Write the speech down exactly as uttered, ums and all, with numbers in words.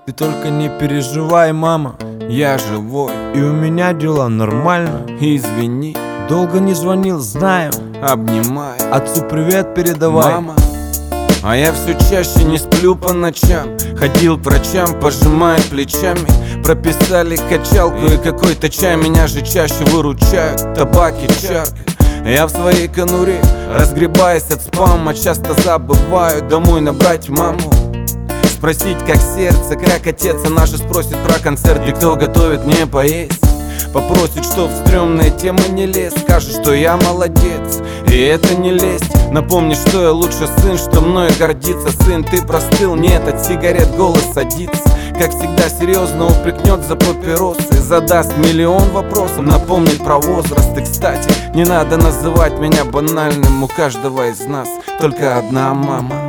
Ты только не переживай, мама, я живой, и у меня дела нормально. Извини, долго не звонил, знаю, обнимай. Отцу привет передавай, мама. А я все чаще не сплю по ночам. Ходил к врачам, пожимая плечами. Прописали качалку и какой-то чай. Меня же чаще выручают табак и чарка. Я в своей конуре, разгребаясь от спама, часто забываю домой набрать маму. Спросить, как сердце, как отец, она же спросит про концерт, и кто готовит мне поесть. Попросит, что в стрёмные темы не лез. Скажет, что я молодец, и это не лезть. Напомни, что я лучше сын, что мною гордится. Сын, ты простыл, нет, от сигарет голос садится. Как всегда серьезно упрекнет за папиросы. Задаст миллион вопросов, напомнит про возраст. И, кстати, не надо называть меня банальным. У каждого из нас только одна мама.